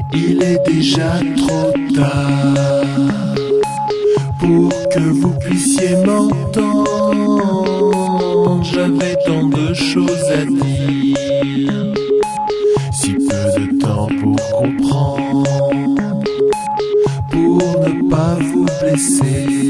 Il est déjà trop tard pour que vous puissiez m'entendre. J'avais tant de choses à dire, si peu de temps pour comprendre, pour ne pas vous blesser.